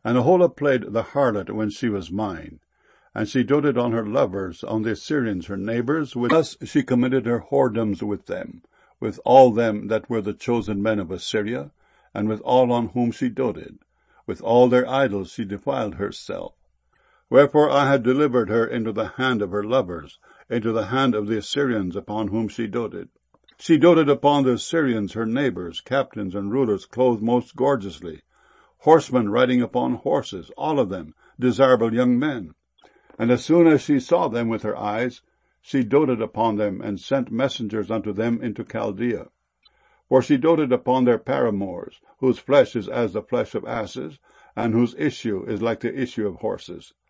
And Aholah played the harlot when she was mine, and she doted on her lovers, on the Assyrians her neighbors. Thus she committed her whoredoms with them, with all them that were the chosen men of Assyria, and with all on whom she doted. With all their idols she defiled herself. Wherefore I had delivered her into the hand of her lovers, into the hand of the Assyrians upon whom she doted. She doted upon the Assyrians her neighbors, captains and rulers clothed most gorgeously, horsemen riding upon horses, all of them desirable young men. And as soon as she saw them with her eyes, she doted upon them, and sent messengers unto them into Chaldea. For she doted upon their paramours, whose flesh is as the flesh of asses, and whose issue is like the issue of horses.